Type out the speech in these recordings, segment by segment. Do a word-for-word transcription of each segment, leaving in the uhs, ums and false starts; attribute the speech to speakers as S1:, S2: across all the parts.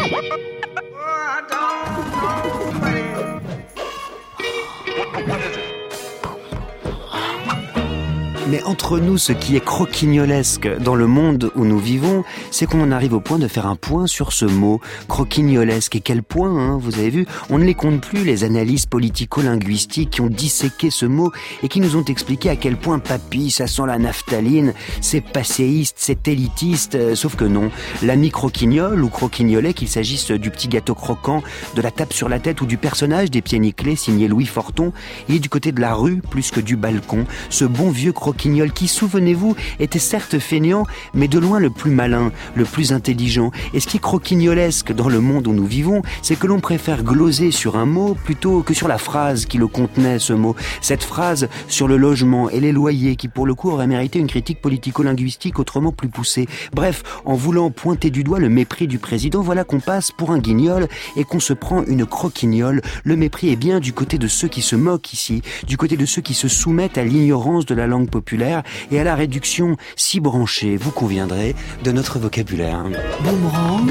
S1: Mais entre nous, ce qui est croquignolesque dans le monde où nous vivons, c'est qu'on en arrive au point de faire un point sur ce mot croquignolesque. Et quel point, hein, vous avez vu, on ne les compte plus, les analyses politico-linguistiques qui ont disséqué ce mot et qui nous ont expliqué à quel point papy, ça sent la naphtaline, c'est passéiste, c'est élitiste, euh, sauf que non. L'ami croquignol ou croquignolet, qu'il s'agisse du petit gâteau croquant, de la tape sur la tête ou du personnage des pieds nickelés signé Louis Forton, il est du côté de la rue plus que du balcon. Ce bon vieux croquignol qui, souvenez-vous, était certes feignant, mais de loin le plus malin, le plus intelligent. Et ce qui est croquignolesque dans le monde où nous vivons, c'est que l'on préfère gloser sur un mot plutôt que sur la phrase qui le contenait, ce mot. Cette phrase sur le logement et les loyers qui, pour le coup, aurait mérité une critique politico-linguistique autrement plus poussée. Bref, en voulant pointer du doigt le mépris du président, voilà qu'on passe pour un guignol et qu'on se prend une croquignole. Le mépris est bien du côté de ceux qui se moquent ici, du côté de ceux qui se soumettent à l'ignorance de la langue populaire et à la réduction si branchée, vous conviendrez, de notre vocabulaire.
S2: Boomerang,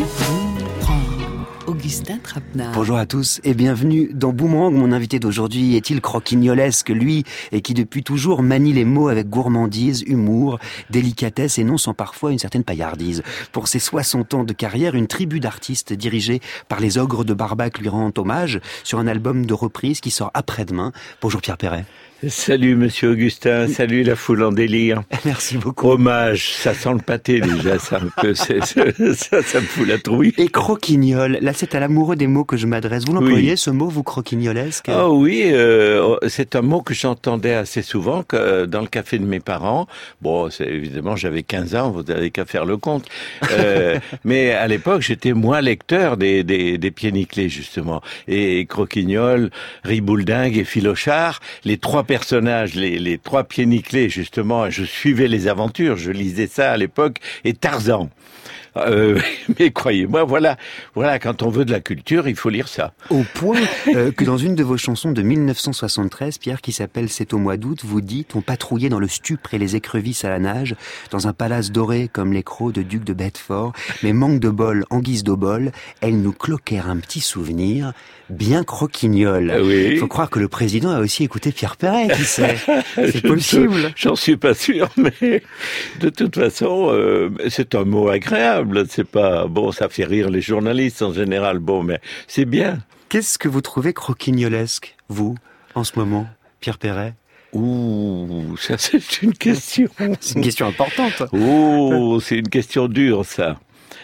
S2: Augustin Trapenard.
S1: Bonjour à tous et bienvenue dans Boomerang. Mon invité d'aujourd'hui est-il croquignolesque, lui, et qui depuis toujours manie les mots avec gourmandise, humour, délicatesse et non sans parfois une certaine paillardise. Pour ses soixante ans de carrière, une tribu d'artistes dirigée par les Ogres de Barbac lui rend hommage sur un album de reprise qui sort après-demain. Bonjour Pierre Perret.
S3: Salut Monsieur Augustin, salut la foule en délire.
S1: Merci beaucoup.
S3: Hommage, ça sent le pâté déjà, ça un peu, c'est, c'est, ça, ça me fout la trouille.
S1: Et croquignol, là c'est à l'amoureux des mots que je m'adresse. Vous l'employez oui. Ce mot, vous, croquignolesque?
S3: Ah oh, oui, euh, c'est un mot que j'entendais assez souvent que dans le café de mes parents. Bon, c'est, évidemment, j'avais quinze ans, vous n'avez qu'à faire le compte. Euh, mais à l'époque, j'étais moins lecteur des, des, des pieds nickelés, justement. Et croquignol, ribouledingue et filochard, les trois personnages, les, les trois pieds nickelés, justement, je suivais les aventures, je lisais ça à l'époque, et Tarzan. Euh, mais croyez-moi, voilà, voilà, quand on veut de la culture, il faut lire ça.
S1: Au point euh, que dans une de vos chansons de mille neuf cent soixante-treize, Pierre, qui s'appelle C'est au mois d'août, vous dites « On patrouillait dans le stupre et les écrevisses à la nage, dans un palace doré comme les crocs de duc de Bedford, mais manque de bol en guise d'obol, elles nous cloquèrent un petit souvenir, bien croquignol. »
S3: Oui.
S1: Faut croire que le président a aussi écouté Pierre Perret, qui sait. C'est possible.
S3: J'en suis pas sûr, mais de toute façon, euh, c'est un mot agréable. C'est pas bon, ça fait rire les journalistes en général. Bon, mais c'est bien.
S1: Qu'est-ce que vous trouvez croquignolesque, vous, en ce moment, Pierre Perret?
S3: Ouh, ça c'est une question.
S1: C'est une question importante.
S3: Oh, c'est une question dure, ça.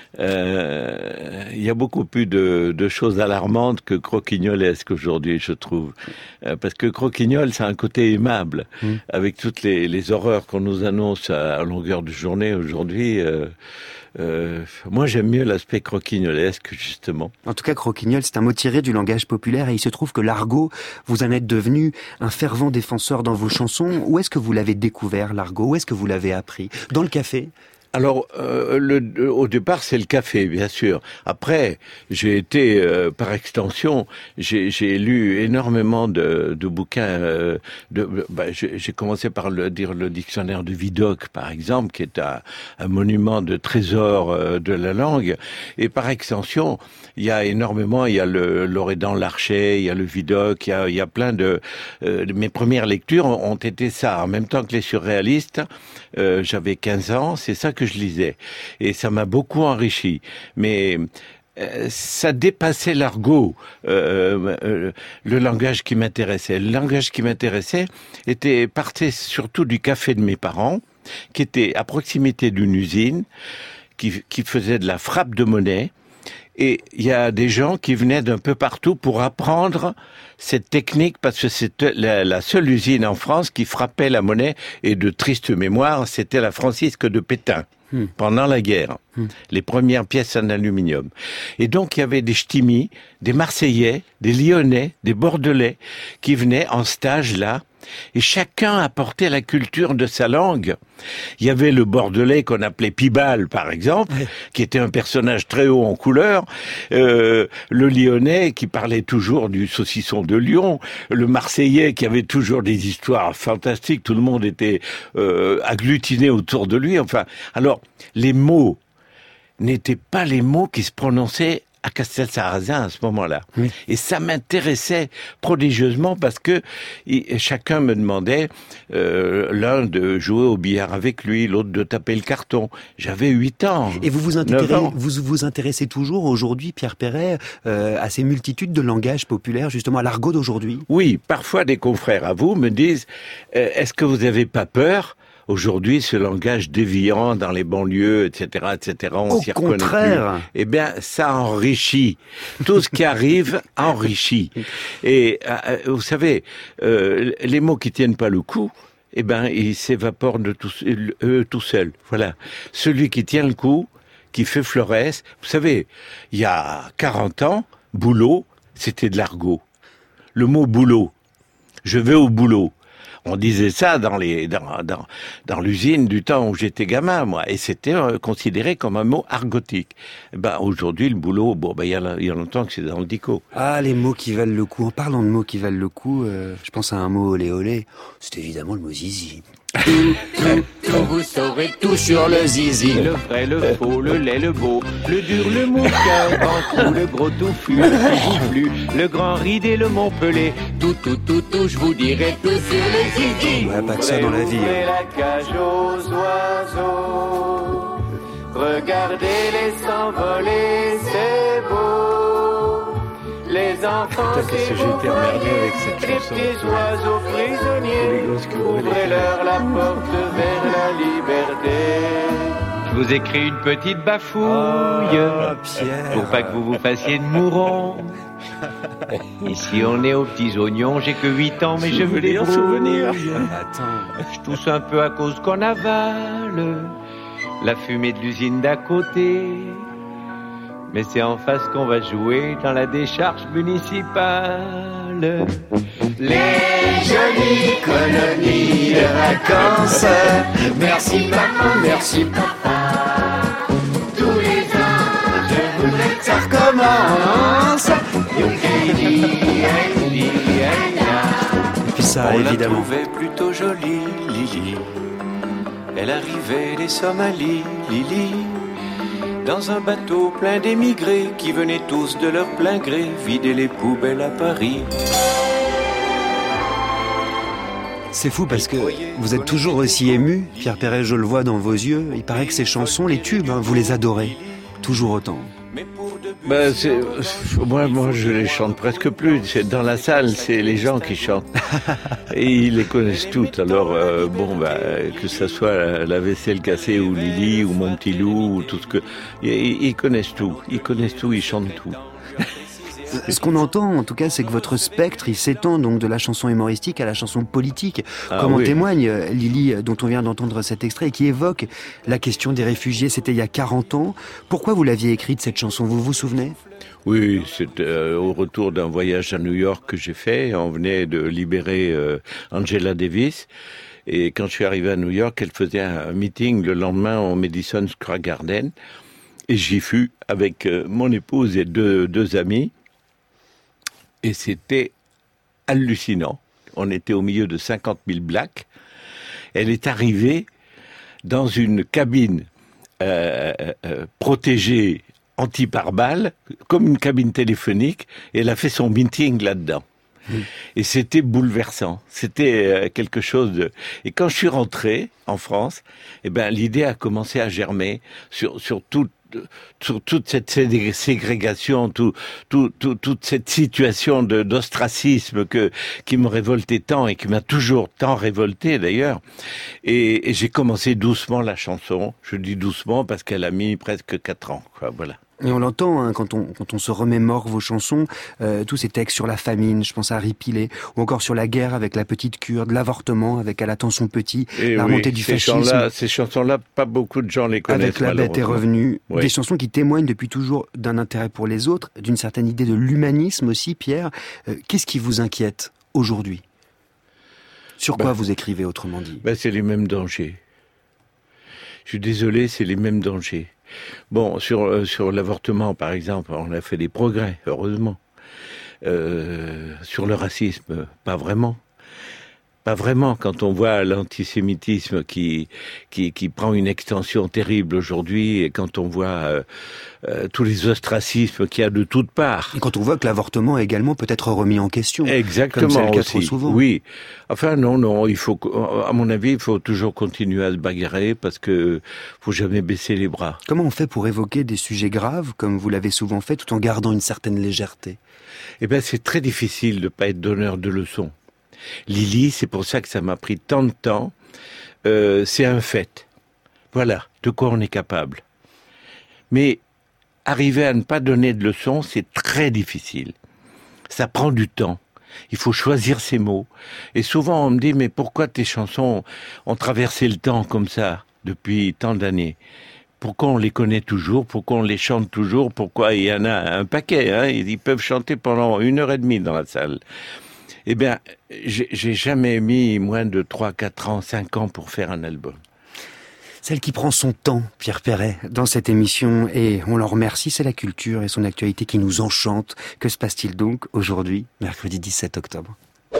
S3: Euh, il y a beaucoup plus de, de choses alarmantes que croquignolesques aujourd'hui, je trouve. Euh, parce que croquignol, c'est un côté aimable. Mmh. Avec toutes les, les horreurs qu'on nous annonce à, à longueur de journée aujourd'hui, euh, euh, moi j'aime mieux l'aspect croquignolesque, justement.
S1: En tout cas, croquignol, c'est un mot tiré du langage populaire et il se trouve que l'argot, vous en êtes devenu un fervent défenseur dans vos chansons. Où est-ce que vous l'avez découvert, l'argot? Où est-ce que vous l'avez appris? Dans le café?
S3: Alors, euh, le, au départ, c'est le café, bien sûr. Après, j'ai été, euh, par extension, j'ai, j'ai lu énormément de, de bouquins. Euh, de, bah, j'ai, j'ai commencé par le dire le dictionnaire de Vidocq, par exemple, qui est un, un monument de trésor euh, de la langue. Et par extension, il y a énormément. Il y a le Loredan Larcher, il y a le Vidocq, il y a, il y a plein de. Euh, mes premières lectures ont été ça, en même temps que les surréalistes. Euh, j'avais quinze ans, c'est ça que je lisais. Et ça m'a beaucoup enrichi. Mais euh, ça dépassait l'argot, euh, euh, le langage qui m'intéressait. Le langage qui m'intéressait était partait surtout du café de mes parents, qui était à proximité d'une usine, qui, qui faisait de la frappe de monnaie. Et il y a des gens qui venaient d'un peu partout pour apprendre cette technique, parce que c'était la, la seule usine en France qui frappait la monnaie, et de triste mémoire, c'était la Francisque de Pétain, hmm. pendant la guerre. Hmm. Les premières pièces en aluminium. Et donc il y avait des ch'timis, des Marseillais, des Lyonnais, des Bordelais, qui venaient en stage là, et chacun apportait la culture de sa langue. Il y avait le Bordelais qu'on appelait Pibal, par exemple, ouais. qui était un personnage très haut en couleur, euh, le Lyonnais qui parlait toujours du saucisson de Lyon, le Marseillais qui avait toujours des histoires fantastiques, tout le monde était euh, agglutiné autour de lui. Enfin, alors, les mots n'étaient pas les mots qui se prononçaient à Castelsarrasin à ce moment-là.
S1: Oui.
S3: Et ça m'intéressait prodigieusement parce que il, chacun me demandait, euh, l'un de jouer au billard avec lui, l'autre de taper le carton. J'avais huit ans.
S1: Et vous vous
S3: neuf
S1: intéressez,
S3: ans.
S1: vous vous intéressez toujours aujourd'hui, Pierre Perret, euh, à ces multitudes de langages populaires, justement à l'argot d'aujourd'hui?
S3: Oui, parfois des confrères à vous me disent, euh, est-ce que vous n'avez pas peur? Aujourd'hui, ce langage déviant dans les banlieues, et cetera, et cetera, on
S1: Au
S3: s'y reconnaît
S1: contraire.
S3: plus. Eh bien, ça enrichit. Tout ce qui arrive enrichit. Et euh, vous savez, euh, les mots qui tiennent pas le coup, eh ben, ils s'évaporent de tout, eux tout seuls. Voilà. Celui qui tient le coup, qui fait Florès. Vous savez, il y a quarante ans, boulot, c'était de l'argot. Le mot boulot. Je vais au boulot. On disait ça dans les dans dans, dans l'usine du temps où j'étais gamin, moi, et c'était euh, considéré comme un mot argotique. Eh ben aujourd'hui, le boulot, bon, ben il y a il y a longtemps que c'est dans le dico.
S1: Ah, les mots qui valent le coup. En parlant de mots qui valent le coup, euh, je pense à un mot olé olé. C'est évidemment le mot zizi.
S2: Vous saurez tout sur le zizi. Le vrai, le faux, le laid, le beau, le dur, le mou, le bantou, le gros touffu, le joufflu, le grand ridé, le montpelé. Tout, tout, tout, tout, je vous dirai tout sur le zizi.
S1: Ouais, pas que ça dans la vie.
S2: Ouvrez la cage aux oiseaux. Regardez-les s'envoler, c'est beau. Les enfants,
S3: Putain, qu'est-ce
S2: c'est
S3: que j'ai été emmerdé avec cette
S2: les
S3: chanson.
S2: petits oiseaux prisonniers.
S3: Les gosses qui ouvraient les
S2: Ouvrez-leur la porte vers la liberté. Je vous écris une petite bafouille
S1: Ah, Pierre.
S2: pour pas que vous vous fassiez de mourons. Ici on est aux petits oignons, j'ai que huit ans mais je me
S3: Souvenir,
S2: débrouille.
S3: souvenir.
S1: Attends.
S2: Je tousse un peu à cause qu'on avale la fumée de l'usine d'à côté. Mais c'est en face qu'on va jouer dans la décharge municipale. Les jolies colonies de vacances. Merci maman, merci papa. Tous les ans, je voudrais que ça recommence.
S1: Et puis ça,
S4: On
S1: évidemment.
S4: la trouvait plutôt jolie, Lily. Elle arrivait des Somalies, Lily, dans un bateau plein d'émigrés qui venaient tous de leur plein gré vider les poubelles à Paris.
S1: C'est fou parce que vous êtes toujours aussi ému, Pierre Perret, je le vois dans vos yeux. Il paraît que ces chansons, les tubes, hein, vous les adorez. Toujours autant.
S4: Mais pour de
S3: Ben, c'est, moi, moi, je les chante presque plus. C'est dans la salle, c'est les gens qui chantent. Et ils les connaissent toutes. Alors, euh, bon, ben, que ça soit la, la vaisselle cassée ou Lily ou Mon Petit Loup ou tout ce que, ils, ils connaissent tout. Ils connaissent tout, ils chantent tout.
S1: Ce qu'on entend, en tout cas, c'est que votre spectre, il s'étend donc de la chanson humoristique à la chanson politique,
S3: Ah
S1: comme en
S3: oui.
S1: témoigne Lily, dont on vient d'entendre cet extrait, qui évoque la question des réfugiés. C'était il y a quarante ans. Pourquoi vous l'aviez écrite, cette chanson? Vous vous souvenez?
S3: Oui, c'est euh, au retour d'un voyage à New York que j'ai fait. On venait de libérer euh, Angela Davis. Et quand je suis arrivé à New York, elle faisait un meeting le lendemain au Madison Square Garden. Et j'y fus avec euh, mon épouse et deux, deux amis. Et c'était hallucinant. On était au milieu de cinquante mille blacks. Elle est arrivée dans une cabine euh, euh, protégée anti-pare-balles, comme une cabine téléphonique, et elle a fait son meeting là-dedans. Mmh. Et c'était bouleversant. C'était euh, quelque chose de... Et quand je suis rentré en France, eh ben, l'idée a commencé à germer sur, sur tout sur toute cette ségrégation, tout, tout, tout, toute cette situation de, d'ostracisme que, qui me révoltait tant et qui m'a toujours tant révolté d'ailleurs. Et, et j'ai commencé doucement la chanson. Je dis doucement parce qu'elle a mis presque quatre ans, quoi, voilà.
S1: Et on l'entend hein, quand on quand on se remémore vos chansons, euh, tous ces textes sur la famine, je pense à Ripilé, ou encore sur la guerre avec la petite Kurde, l'avortement avec Elle attend son petit,
S3: et
S1: la
S3: oui,
S1: remontée du
S3: ces
S1: fascisme.
S3: Chants-là, ces chansons-là, pas beaucoup de gens les connaissent.
S1: Avec La bête est revenue,
S3: oui.
S1: Des chansons qui témoignent depuis toujours d'un intérêt pour les autres, d'une certaine idée de l'humanisme aussi, Pierre. Euh, qu'est-ce qui vous inquiète aujourd'hui? Sur quoi
S3: ben,
S1: vous écrivez, autrement dit?
S3: Ben, c'est les mêmes dangers. Je suis désolé, c'est les mêmes dangers. Bon, sur euh, sur l'avortement, par exemple, on a fait des progrès, heureusement. Euh, sur le racisme, pas vraiment. Pas vraiment, quand on voit l'antisémitisme qui, qui, qui prend une extension terrible aujourd'hui, et quand on voit euh, euh, tous les ostracismes qu'il y a de toutes parts.
S1: Et quand on voit que l'avortement également peut être remis en question.
S3: Exactement,
S1: comme c'est le cas
S3: aussi.
S1: trop souvent.
S3: Oui. Enfin, non, non, il faut, à mon avis, il faut toujours continuer à se bagarrer parce que faut jamais baisser les bras.
S1: Comment on fait pour évoquer des sujets graves, comme vous l'avez souvent fait, tout en gardant une certaine légèreté?
S3: Eh bien, c'est très difficile de ne pas être donneur de leçons. Lily, c'est pour ça que ça m'a pris tant de temps. Euh, c'est un fait. Voilà, de quoi on est capable. Mais arriver à ne pas donner de leçons, c'est très difficile. Ça prend du temps. Il faut choisir ses mots. Et souvent, on me dit, mais pourquoi tes chansons ont traversé le temps comme ça, depuis tant d'années? Pourquoi on les connaît toujours? Pourquoi on les chante toujours? Pourquoi il y en a un paquet, hein? Ils peuvent chanter pendant une heure et demie dans la salle. Eh bien, j'ai, j'ai jamais mis moins de trois, quatre ans, cinq ans pour faire un album.
S1: Celle qui prend son temps, Pierre Perret, dans cette émission, et on l'en remercie, c'est la culture et son actualité qui nous enchante. Que se passe-t-il donc aujourd'hui, mercredi dix-sept octobre?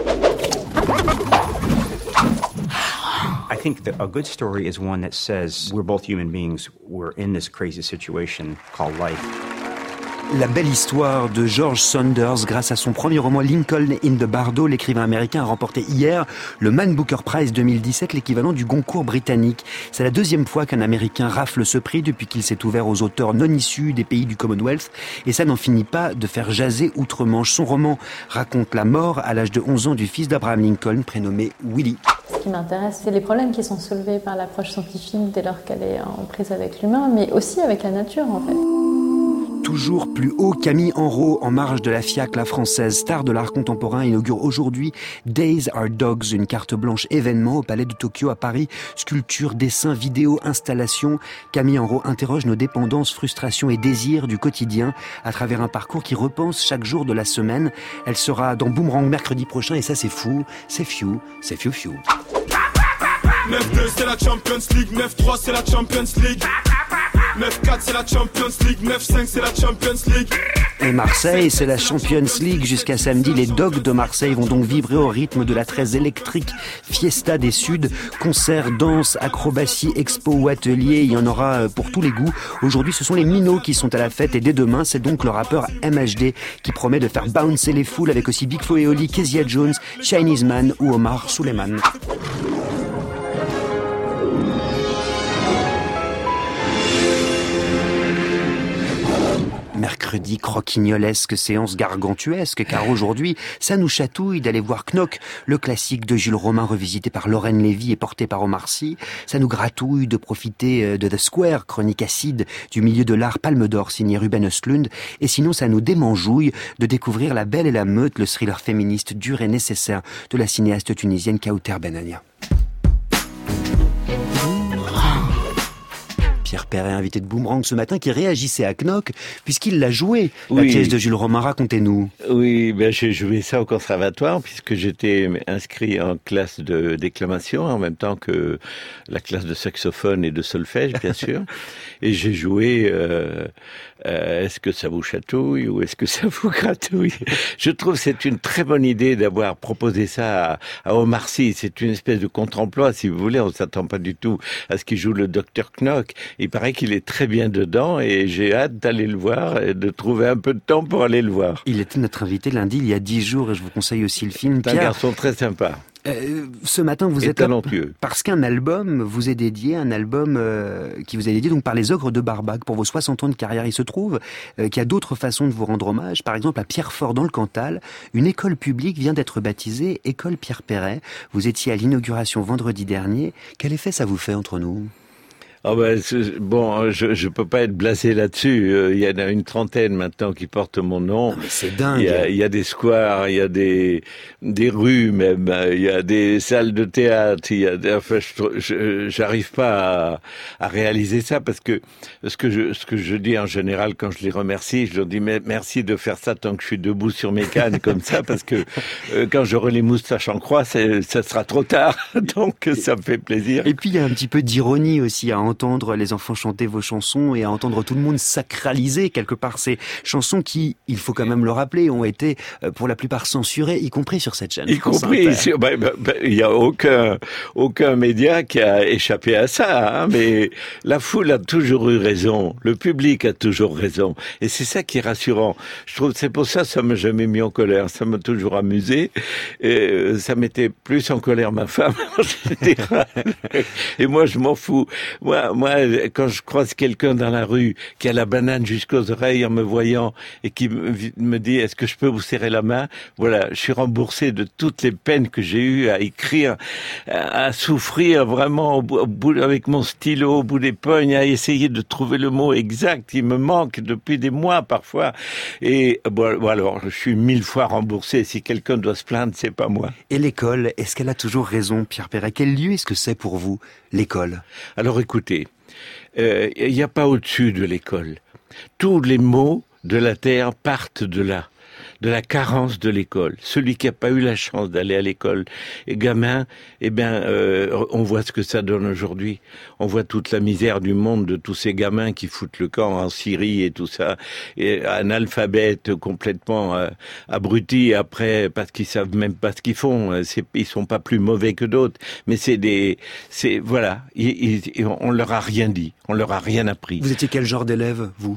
S5: I think that a good story is one that says we're both human beings, we're in this crazy situation called life.
S1: La belle histoire de George Saunders grâce à son premier roman Lincoln in the Bardo. L'écrivain américain a remporté hier le Man Booker Prize deux mille dix-sept, l'équivalent du Goncourt britannique. C'est la deuxième fois qu'un Américain rafle ce prix depuis qu'il s'est ouvert aux auteurs non issus des pays du Commonwealth. Et ça n'en finit pas de faire jaser outre-Manche. Son roman raconte la mort à l'âge de onze ans du fils d'Abraham Lincoln, prénommé Willie.
S6: Ce qui m'intéresse, c'est les problèmes qui sont soulevés par l'approche scientifique dès lors qu'elle est en prise avec l'humain, mais aussi avec la nature en fait.
S1: Toujours plus haut, Camille Enrault, en marge de la FIAC, la française star de l'art contemporain, inaugure aujourd'hui Days Are Dogs, une carte blanche événement au Palais de Tokyo à Paris. Sculpture, dessin, vidéo, installation. Camille Enrault interroge nos dépendances, frustrations et désirs du quotidien à travers un parcours qui repense chaque jour de la semaine. Elle sera dans Boomerang mercredi prochain et ça c'est fou, c'est few, c'est few few.
S7: neuf deux c'est la Champions League, neuf trois c'est la Champions League, neuf quatre c'est la Champions League, neuf cinq c'est la Champions League.
S1: Et Marseille, c'est la Champions League jusqu'à samedi. Les Dogs de Marseille vont donc vibrer au rythme de la très électrique Fiesta des Suds. Concerts, danse, acrobatie, expo ou atelier, il y en aura pour tous les goûts. Aujourd'hui, ce sont les Minots qui sont à la fête et dès demain, c'est donc le rappeur M H D qui promet de faire bouncer les foules avec aussi Big Flo et Oli, Kezia Jones, Chinese Man ou Omar Souleyman. Mercredi croquignolesque, séance gargantuesque, car aujourd'hui, ça nous chatouille d'aller voir Knock, le classique de Jules Romain revisité par Lorraine Lévy et porté par Omar Sy. Ça nous gratouille de profiter de The Square, chronique acide du milieu de l'art Palme d'Or signé Ruben Östlund. Et sinon, ça nous démanjouille de découvrir La Belle et la Meute, le thriller féministe dur et nécessaire de la cinéaste tunisienne Kauter Benania. Pierre Perret, invité de Boomerang ce matin, qui réagissait à Knock, puisqu'il l'a joué, la
S3: oui.
S1: pièce de Jules Romain. Racontez-nous.
S3: Oui, ben j'ai joué ça au conservatoire, puisque j'étais inscrit en classe de déclamation, en même temps que la classe de saxophone et de solfège, bien sûr. Et j'ai joué euh, euh, Est-ce que ça vous chatouille ou est-ce que ça vous gratouille? Je trouve que c'est une très bonne idée d'avoir proposé ça à, à Omar Sy. C'est une espèce de contre-emploi, si vous voulez. On ne s'attend pas du tout à ce qu'il joue le docteur Knock. Il paraît qu'il est très bien dedans et j'ai hâte d'aller le voir et de trouver un peu de temps pour aller le voir.
S1: Il était notre invité lundi, il y a dix jours, et je vous conseille aussi le film.
S3: C'est un garçon très sympa.
S1: Euh, ce matin, vous
S3: et
S1: êtes
S3: talentueux.
S1: Là parce qu'un album vous est dédié, un album euh, qui vous est dédié donc par les Ogres de Barbac pour vos soixante ans de carrière. Il se trouve euh, qu'il y a d'autres façons de vous rendre hommage. Par exemple, à Pierrefort dans le Cantal, une école publique vient d'être baptisée École Pierre Perret. Vous étiez à l'inauguration vendredi dernier. Quel effet ça vous fait entre nous ?
S3: Oh ben, bon, je je peux pas être blasé là-dessus. Il y en a une trentaine maintenant qui portent mon nom.
S1: Non, mais c'est dingue.
S3: Il y a, il y a des squares, il y a des des rues même, il y a des salles de théâtre. Il y a, des, enfin, je, je j'arrive pas à, à réaliser ça parce que ce que je ce que je dis en général quand je les remercie, je leur dis mais merci de faire ça tant que je suis debout sur mes cannes comme ça parce que euh, quand j'aurai les moustaches en croix, c'est, ça sera trop tard. Donc ça me fait plaisir.
S1: Et puis il y a un petit peu d'ironie aussi à entendre les enfants chanter vos chansons et à entendre tout le monde sacraliser quelque part ces chansons qui, il faut quand même le rappeler, ont été pour la plupart censurées, y compris sur cette chaîne.
S3: Y compris, il bah, bah, bah, y a aucun aucun média qui a échappé à ça, hein, mais la foule a toujours eu raison, le public a toujours raison, et c'est ça qui est rassurant. Je trouve, c'est pour ça, ça m'a jamais mis en colère, ça m'a toujours amusé, et ça mettait plus en colère ma femme en général. Et moi, je m'en fous. Moi, moi, quand je croise quelqu'un dans la rue qui a la banane jusqu'aux oreilles en me voyant et qui me dit, est-ce que je peux vous serrer la main? Voilà, je suis remboursé de toutes les peines que j'ai eues à écrire, à souffrir vraiment au bout, au bout, avec mon stylo au bout des pognes, à essayer de trouver le mot exact. Il me manque depuis des mois parfois. Et bon, alors, je suis mille fois remboursé. Si quelqu'un doit se plaindre, c'est pas moi.
S1: Et l'école, est-ce qu'elle a toujours raison, Pierre Perret? Quel lieu est-ce que c'est pour vous, l'école?
S3: Alors écoutez, il euh, n'y a pas au-dessus de l'école. Tous les maux de la terre partent de là, de la carence de l'école. Celui qui n'a pas eu la chance d'aller à l'école, et gamin, eh bien, euh, on voit ce que ça donne aujourd'hui. On voit toute la misère du monde de tous ces gamins qui foutent le camp en Syrie et tout ça, et analphabètes complètement euh, abrutis après parce qu'ils savent même pas ce qu'ils font. C'est, ils sont pas plus mauvais que d'autres, mais c'est des, c'est voilà, ils, ils, on leur a rien dit, on leur a rien appris.
S1: Vous étiez quel genre d'élève, vous?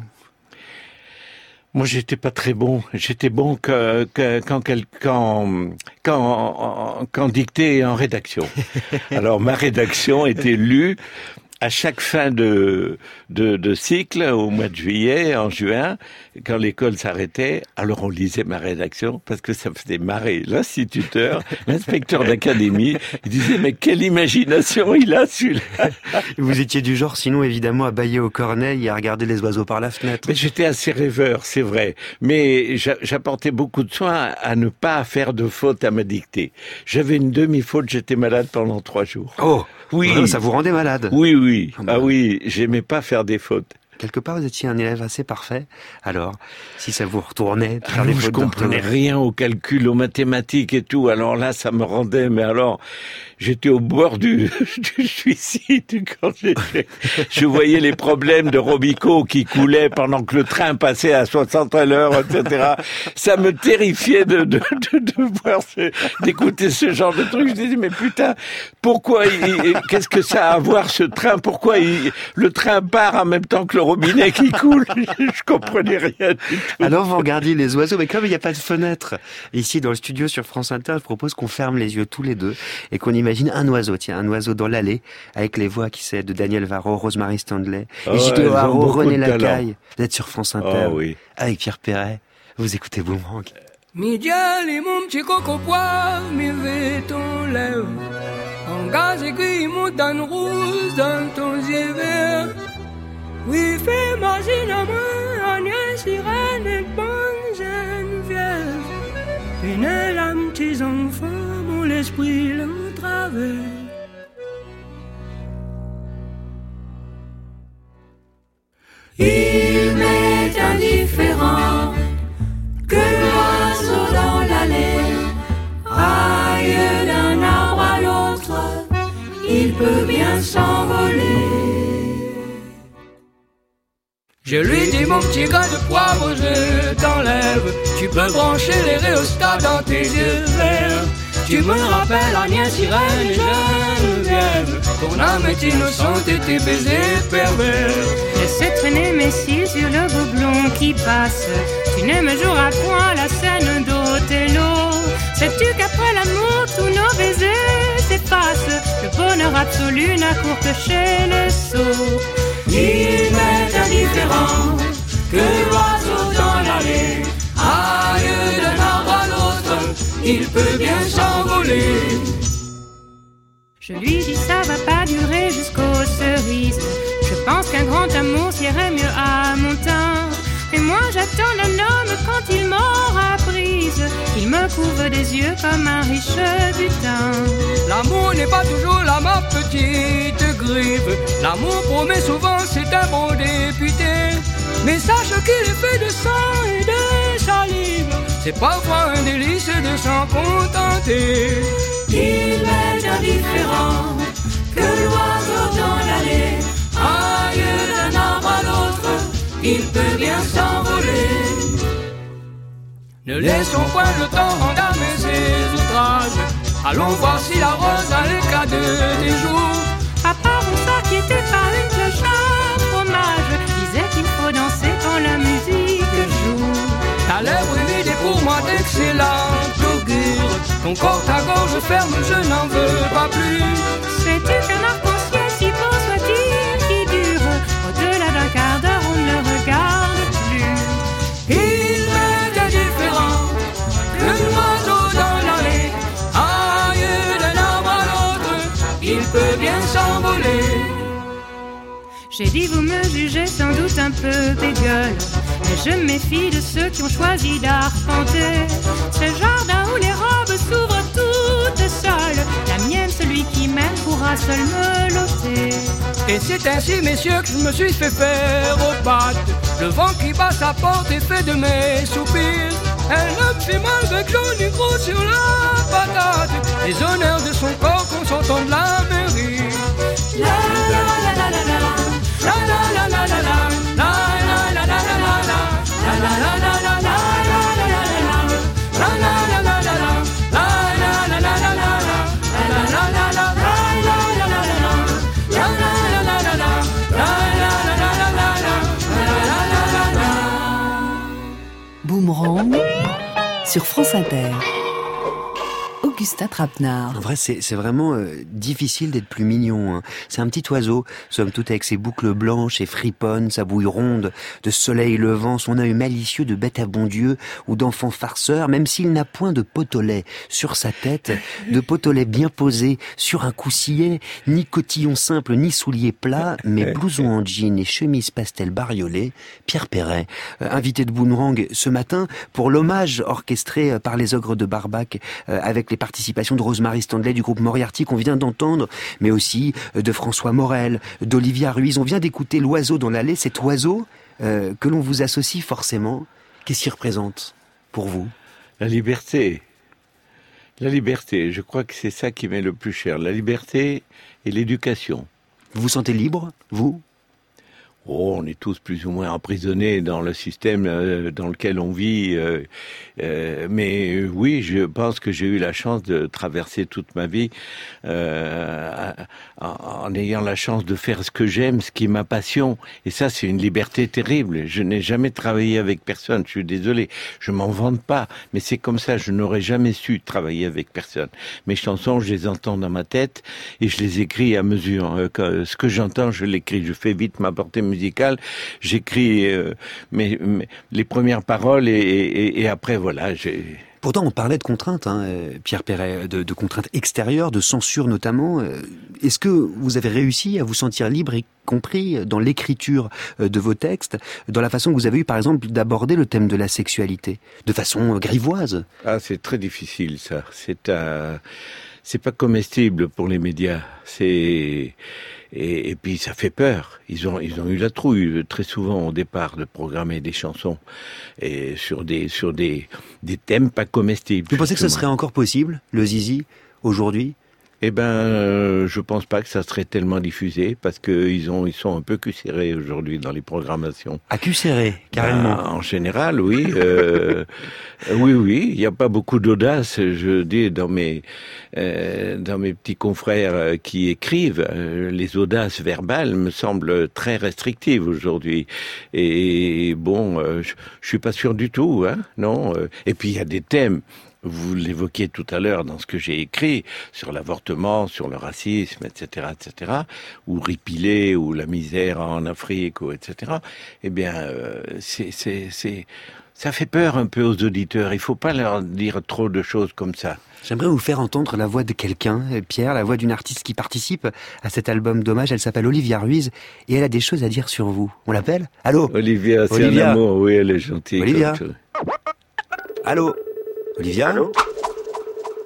S3: Moi, j'étais pas très bon. J'étais bon que, que, quand, quand, quand, quand dicté et en rédaction. Alors, ma rédaction était lue à chaque fin de, de, de cycle, au mois de juillet, en juin, quand l'école s'arrêtait, alors on lisait ma rédaction, parce que ça faisait marrer l'instituteur, l'inspecteur d'académie. Il disait, mais quelle imagination il a, celui-là.
S1: Vous étiez du genre, sinon, évidemment, à bâiller aux corneilles et à regarder les oiseaux par la fenêtre.
S3: Mais j'étais assez rêveur, c'est vrai. Mais j'apportais beaucoup de soin à ne pas faire de faute à ma dictée. J'avais une demi-faute, j'étais malade pendant trois jours.
S1: Oh, oui. Ça vous rendait malade?
S3: Oui, oui. Ah oui, j'aimais pas faire des fautes.
S1: Quelque part, vous étiez un élève assez parfait. Alors, si ça vous retournait de faire
S3: alors,
S1: des fautes,
S3: je comprenais rien au calcul, aux mathématiques et tout. Alors là, ça me rendait, mais alors, j'étais au bord du, du suicide quand j'étais. Je voyais les problèmes de Robico qui coulaient pendant que le train passait à soixante à l'heure, et cetera. Ça me terrifiait de, de, de, de voir ce, d'écouter ce genre de trucs. Je disais, mais putain, pourquoi, il, qu'est-ce que ça a à voir ce train? Pourquoi il, le train part en même temps que le robinet qui coule? Je comprenais rien du tout.
S1: Alors vous regardiez les oiseaux, mais comme il n'y a pas de fenêtre, ici dans le studio sur France Inter, je propose qu'on ferme les yeux tous les deux et qu'on imagine un oiseau, tiens, un oiseau dans l'allée, avec les voix qui c'est de Daniel Varro, Rosemary Stanley,
S3: oh,
S1: Gilles Haro, René Lacaille. Vous êtes sur France Inter,
S3: oh, oui.
S1: Avec Pierre Perret. Vous écoutez Boomerang.
S8: Mi diali mon petit coco poivre, mi vais ton lèvre. En gaz aiguille, montagne rouge dans ton yeux vert. Oui, fais ma cinnamon, Agnès, sirène et bonne Geneviève. Pinel, un petit enfant, mon esprit le travers. Il m'est indifférent que l'oiseau dans l'allée aille d'un arbre à l'autre, il peut bien s'envoler. Je lui dis mon petit gars de poivre, je t'enlève. Tu peux brancher les rhéostats dans tes yeux verts. Tu me rappelles Agnès, sirène et Geneviève. Ton âme est innocente et tes baisers pervers.
S9: Laisse traîner mes cils sur le gobelin qui passe. Tu ne me joueras point la scène d'Othello. Sais-tu qu'après l'amour tous nos baisers s'effacent? Le bonheur absolu n'accourt que chez les sots.
S8: Il m'est indifférent que l'oiseau dans l'allée aille d'un arbre à l'autre, il peut bien s'envoler.
S9: Je lui dis ça va pas durer jusqu'aux cerises. Je pense qu'un grand amour s'irait mieux à mon teint. Et moi j'attends un homme quand il m'aura prise. Il me couvre des yeux comme un riche butin.
S8: L'amour n'est pas toujours là ma petite grive. L'amour promet souvent c'est un bon député. Mais sache qu'il est fait de sang et de salive. C'est parfois un délice de s'en contenter. Il m'est indifférent que l'oiseau dans l'allée aïe, d'un arbre à l'autre, il peut bien s'envoler. Ne laissons point le temps entamer ses outrages. Allons voir si la rose a l'éclat de tes jours.
S9: Papa, on s'inquiétait par une cloche à fromage, disait qu'il faut danser quand la musique joue.
S8: Ta lèvre humide est pour moi d'excellent augure. Ton corps, ta gorge ferme, je n'en veux pas plus.
S9: Sais-tu qu'un arc-en-ciel si beau soit-il qui dure, au-delà d'un quart d'heure on ne le regarde plus.
S8: Il m'est indifférent qu'un oiseau dans l'allée, aïe, d'un arbre à l'autre, il peut bien s'envoler.
S9: J'ai dit vous me jugez sans doute un peu bégueule, mais je me méfie de ceux qui ont choisi d'arpenter ce jardin où les robes s'ouvrent toutes seules. La mienne, celui qui m'aime pourra seul me loter.
S8: Et c'est ainsi, messieurs, que je me suis fait faire aux pattes. Le vent qui bat sa porte et fait de mes soupirs un homme fait mal avec jaune gros sur la patate. Les honneurs de son corps consentant de la mairie. La la la la la la la. La la la la la la, la la la la la la, la la la la la la, la la la la la la, la la la la la la, la la la la la, la la la la la, la la la la la, la la la la la.
S10: Boomerang sur France Inter. Augustin Trapenard.
S1: En vrai, c'est, c'est vraiment euh, difficile d'être plus mignon. Hein. C'est un petit oiseau, somme toute avec ses boucles blanches et friponnes, sa bouille ronde de soleil levant, son œil malicieux de bête à bon Dieu ou d'enfant farceur, même s'il n'a point de potolet sur sa tête, de potolet bien posé sur un coussillet, ni cotillon simple, ni souliers plats, mais blouson en jean et chemise pastel bariolée, Pierre Perret, euh, invité de Boomerang ce matin pour l'hommage orchestré par les Ogres de Barbac euh, avec les participations de Rosemary Stanley du groupe Moriarty qu'on vient d'entendre, mais aussi de François Morel, d'Olivia Ruiz. On vient d'écouter L'oiseau dans l'allée, cet oiseau euh, que l'on vous associe forcément. Qu'est-ce qu'il représente pour vous ?
S3: La liberté. La liberté, je crois que c'est ça qui m'est le plus cher. La liberté et l'éducation.
S1: Vous vous sentez libre, vous ?
S3: Oh, on est tous plus ou moins emprisonnés dans le système euh, dans lequel on vit. Euh, euh, mais euh, oui, je pense que j'ai eu la chance de traverser toute ma vie euh, en, en ayant la chance de faire ce que j'aime, ce qui est ma passion. Et ça, c'est une liberté terrible. Je n'ai jamais travaillé avec personne. Je suis désolé. Je m'en vante pas. Mais c'est comme ça. Je n'aurais jamais su travailler avec personne. Mes chansons, je les entends dans ma tête et je les écris à mesure. Euh, que, ce que j'entends, je l'écris. Je fais vite ma portée musicale, j'écris euh, mes, mes, les premières paroles et, et, et après voilà. J'ai...
S1: Pourtant, on parlait de contraintes, hein, Pierre Perret, de, de contraintes extérieures, de censure notamment. Est-ce que vous avez réussi à vous sentir libre, y compris dans l'écriture de vos textes, dans la façon que vous avez eu, par exemple, d'aborder le thème de la sexualité, de façon grivoise ?
S3: Ah, c'est très difficile, ça. C'est un... c'est pas comestible pour les médias. C'est... Et, et puis ça fait peur. Ils ont ils ont eu la trouille très souvent au départ de programmer des chansons et sur des sur des des thèmes pas comestibles.
S1: Vous pensez que ce serait encore possible, le zizi, aujourd'hui ?
S3: Eh ben, euh, je pense pas que ça serait tellement diffusé parce que ils ont ils sont un peu cul-serrés aujourd'hui dans les programmations.
S1: À cul-serrés, carrément.
S3: Ben, en général, oui, euh, oui, oui. Il n'y a pas beaucoup d'audace. Je dis dans mes euh, dans mes petits confrères qui écrivent, euh, les audaces verbales me semblent très restrictives aujourd'hui. Et bon, euh, je, je suis pas sûr du tout, hein, non. Et puis il y a des thèmes. Vous l'évoquiez tout à l'heure dans ce que j'ai écrit sur l'avortement, sur le racisme, et cetera, et cetera, ou Ripilé, ou la misère en Afrique, ou et cetera. Eh bien, euh, c'est, c'est, c'est, ça fait peur un peu aux auditeurs. Il faut pas leur dire trop de choses comme ça.
S1: J'aimerais vous faire entendre la voix de quelqu'un, Pierre, la voix d'une artiste qui participe à cet album d'hommage. Elle s'appelle Olivia Ruiz et elle a des choses à dire sur vous. On l'appelle ? Allô ?
S3: Olivia, c'est
S1: Olivia.
S3: un amour. Oui, elle est gentille.
S1: Olivia. Allô ? Olivia ?
S11: Allô ? Allô ?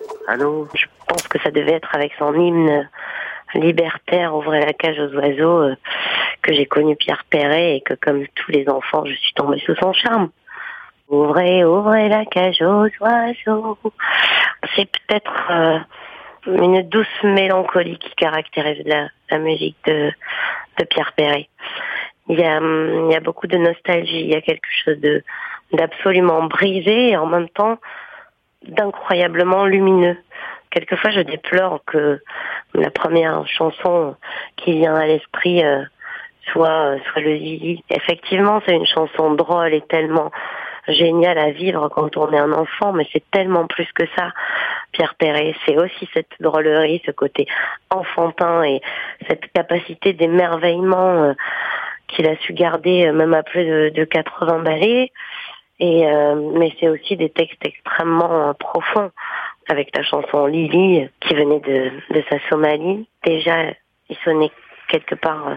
S11: Je pense que ça devait être avec son hymne libertaire, ouvrez la cage aux oiseaux, euh, que j'ai connu Pierre Perret et que comme tous les enfants, je suis tombée sous son charme. Ouvrez, ouvrez la cage aux oiseaux. C'est peut-être euh, une douce mélancolie qui caractérise la, la musique de, de Pierre Perret. Il y a, il y a beaucoup de nostalgie, il y a quelque chose de d'absolument brisé et en même temps d'incroyablement lumineux. Quelquefois, je déplore que la première chanson qui vient à l'esprit euh, soit soit le Zizi. Effectivement, c'est une chanson drôle et tellement géniale à vivre quand on est un enfant, mais c'est tellement plus que ça. Pierre Perret, c'est aussi cette drôlerie, ce côté enfantin et cette capacité d'émerveillement euh, qu'il a su garder euh, même à plus de, de quatre-vingts ballets. Et euh, mais c'est aussi des textes extrêmement euh, profonds, avec la chanson Lily qui venait de, de sa Somalie. Déjà, il sonnait quelque part euh,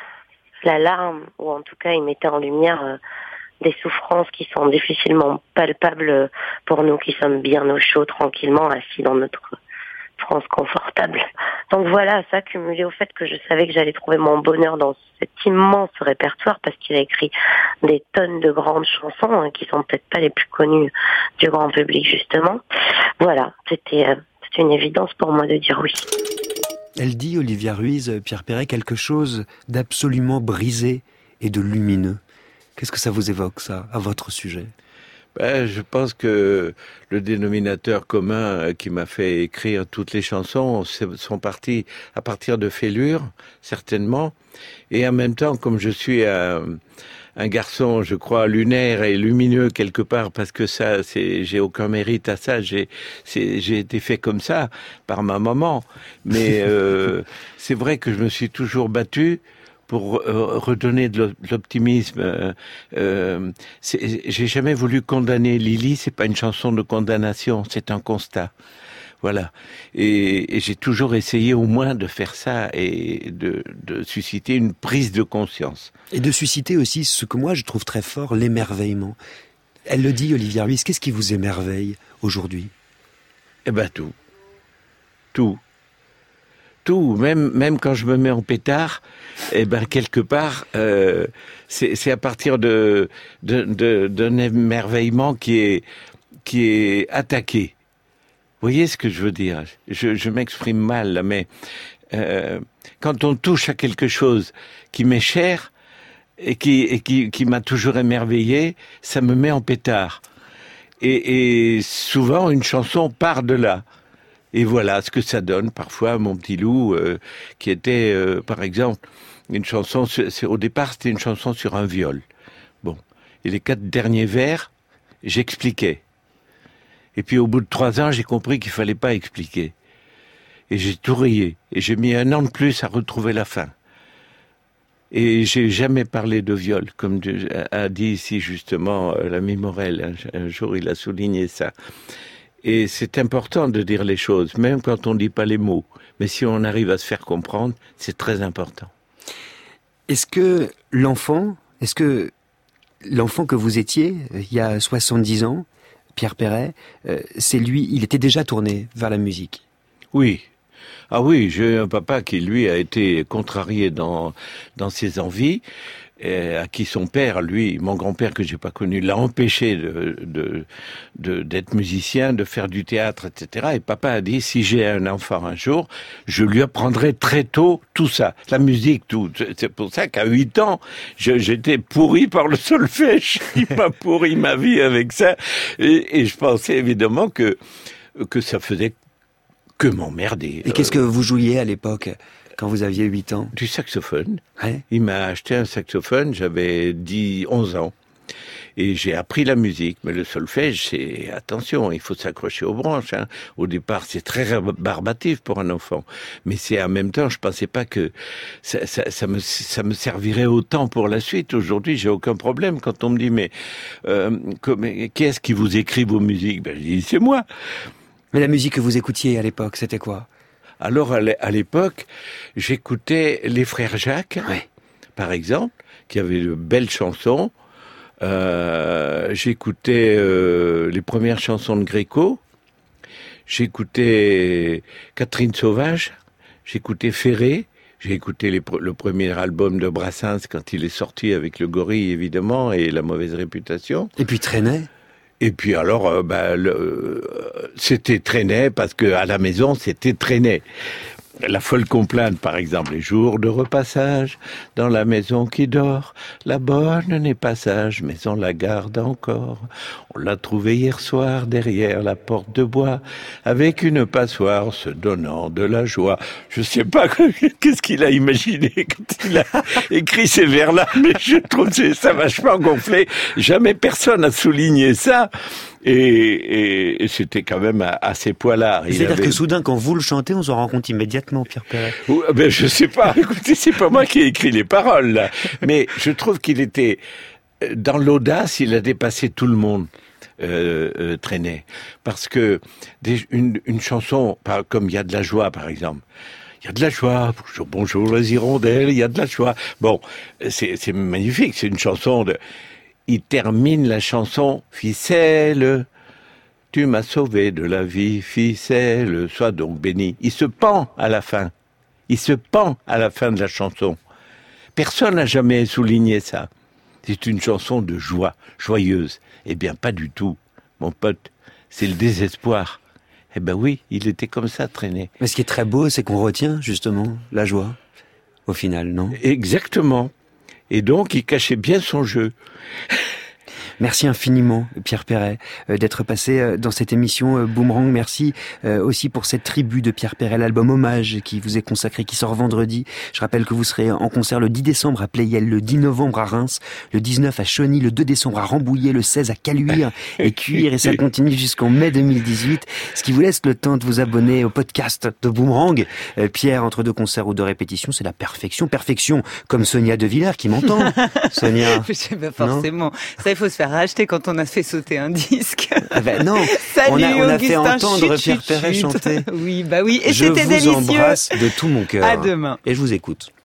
S11: la larme, ou en tout cas il mettait en lumière euh, des souffrances qui sont difficilement palpables pour nous qui sommes bien au chaud, tranquillement assis dans notre France confortable. Donc voilà, ça cumulé au fait que je savais que j'allais trouver mon bonheur dans cet immense répertoire, parce qu'il a écrit des tonnes de grandes chansons hein, qui sont peut-être pas les plus connues du grand public justement. Voilà, c'était, euh, c'était une évidence pour moi de dire oui.
S1: Elle dit, Olivia Ruiz, Pierre Perret, quelque chose d'absolument brisé et de lumineux. Qu'est-ce que ça vous évoque, ça, à votre sujet ?
S3: Ben, je pense que le dénominateur commun qui m'a fait écrire toutes les chansons sont partis à partir de fêlures, certainement. Et en même temps, comme je suis un, un garçon, je crois, lunaire et lumineux quelque part, parce que ça, c'est, j'ai aucun mérite à ça. J'ai, c'est, j'ai été fait comme ça par ma maman. Mais euh, c'est vrai que je me suis toujours battu pour euh, redonner de l'optimisme. Euh, euh, j'ai jamais voulu condamner Lily, c'est pas une chanson de condamnation, c'est un constat. Voilà. Et, et j'ai toujours essayé au moins de faire ça et de, de susciter une prise de conscience.
S1: Et de susciter aussi ce que moi je trouve très fort, l'émerveillement. Elle le dit, Olivia Ruiz, qu'est-ce qui vous émerveille aujourd'hui ?
S3: Eh ben tout. Tout. Tout, même même quand je me mets en pétard, eh ben quelque part, euh, c'est c'est à partir de de, de d'un émerveillement qui est qui est attaqué. Vous voyez ce que je veux dire ? Je je m'exprime mal là, mais euh, quand on touche à quelque chose qui m'est cher et qui et qui qui m'a toujours émerveillé, ça me met en pétard. Et, et souvent une chanson part de là. Et voilà ce que ça donne parfois, Mon petit loup, euh, qui était, euh, par exemple, une chanson, c'est, au départ c'était une chanson sur un viol. Bon, et les quatre derniers vers, j'expliquais. Et puis au bout de trois ans, j'ai compris qu'il fallait pas expliquer. Et j'ai tout rayé. Et j'ai mis un an de plus à retrouver la fin. Et j'ai jamais parlé de viol, comme a dit ici justement l'ami Morel. Un jour, il a souligné ça. Et c'est important de dire les choses, même quand on ne dit pas les mots. Mais si on arrive à se faire comprendre, c'est très important.
S1: Est-ce que l'enfant, est-ce que l'enfant que vous étiez, il y a soixante-dix ans, Pierre Perret, euh, c'est lui, il était déjà tourné vers la musique ?
S3: Oui. Ah oui, j'ai un papa qui, lui, a été contrarié dans, dans ses envies, et à qui son père, lui, mon grand-père que j'ai pas connu, l'a empêché de, de, de, d'être musicien, de faire du théâtre, et cetera. Et papa a dit, si j'ai un enfant un jour, je lui apprendrai très tôt tout ça, la musique, tout. C'est pour ça qu'à huit ans, je, j'étais pourri par le solfège. Il m'a pourri ma vie avec ça. Et, et je pensais évidemment que, que ça faisait que m'emmerder.
S1: Et qu'est-ce que vous jouiez à l'époque ? Quand vous aviez huit ans?
S3: Du saxophone.
S1: Ouais.
S3: Il m'a acheté un saxophone, j'avais dix, onze ans. Et j'ai appris la musique. Mais le solfège, c'est, attention, il faut s'accrocher aux branches, hein. Au départ, c'est très rébarbatif pour un enfant. Mais c'est en même temps, je pensais pas que ça, ça, ça me, ça me servirait autant pour la suite. Aujourd'hui, j'ai aucun problème quand on me dit, mais, euh, comme, qui est-ce qui vous écrit vos musiques? Ben, je dis, c'est moi.
S1: Mais la musique que vous écoutiez à l'époque, c'était quoi?
S3: Alors, à l'époque, j'écoutais les frères Jacques,
S1: ouais.
S3: par exemple, qui avaient de belles chansons. Euh, j'écoutais euh, les premières chansons de Gréco. J'écoutais Catherine Sauvage. J'écoutais Ferré. J'ai écouté les, le premier album de Brassens quand il est sorti avec le Gorille, évidemment, et La mauvaise réputation.
S1: Et puis Trenet.
S3: Et puis alors, euh, bah, le, euh, c'était Trenet parce que à la maison c'était Trenet. La folle complainte, par exemple, les jours de repassage, dans la maison qui dort, la bonne n'est pas sage, mais on la garde encore. On l'a trouvée hier soir derrière la porte de bois, avec une passoire se donnant de la joie. Je sais pas qu'est-ce qu'il a imaginé quand il a écrit ces vers-là, mais je trouve ça vachement gonflé. Jamais personne n'a souligné ça. Et, et, et c'était quand même assez poilard.
S1: C'est-à-dire
S3: avait...
S1: que soudain, quand vous le chantez, on s'en rend compte immédiatement, Pierre Perret.
S3: Ben, je sais pas. Écoutez, c'est pas moi qui ai écrit les paroles, là. Mais je trouve qu'il était, dans l'audace, il a dépassé tout le monde. Euh, euh, traînait. Parce que des, une, une chanson, comme Il y a de la joie, par exemple. Il y a de la joie, bonjour, bonjour les hirondelles, il y a de la joie. Bon, c'est, c'est magnifique, c'est une chanson de... Il termine la chanson « Ficelle, tu m'as sauvé de la vie, ficelle, sois donc béni ». Il se pend à la fin. Il se pend à la fin de la chanson. Personne n'a jamais souligné ça. C'est une chanson de joie, joyeuse. Eh bien, pas du tout, mon pote. C'est le désespoir. Eh ben oui, il était comme ça, traîné.
S1: Mais ce qui est très beau, c'est qu'on retient, justement, la joie, au final, non ?
S3: Exactement. Et donc, il cachait bien son jeu.
S1: Merci infiniment, Pierre Perret, euh, d'être passé euh, dans cette émission euh, Boomerang. Merci euh, aussi pour cette tribu de Pierre Perret, l'album Hommage qui vous est consacré, qui sort vendredi. Je rappelle que vous serez en concert le dix décembre à Pleyel, le dix novembre à Reims, le dix-neuf à Chauny, le deux décembre à Rambouillet, le seize à Caluire et Cuire, et ça continue jusqu'en mai deux mille dix-huit. Ce qui vous laisse le temps de vous abonner au podcast de Boomerang. Euh, Pierre, entre deux concerts ou deux répétitions, c'est la perfection. Perfection, comme Sonia De Villers qui m'entend. Sonia.
S12: Je sais pas forcément. Non, ça, il faut se faire racheter quand on a fait sauter un disque.
S1: Ah ben non,
S12: Salut,
S1: on a, on a fait
S12: Augustin,
S1: entendre
S12: chut,
S1: Pierre
S12: chut,
S1: Perret
S12: chut.
S1: chanter.
S12: Oui, bah oui, et
S1: je
S12: c'était délicieux.
S1: Je vous embrasse de tout mon cœur.
S12: À demain.
S1: Et je vous écoute.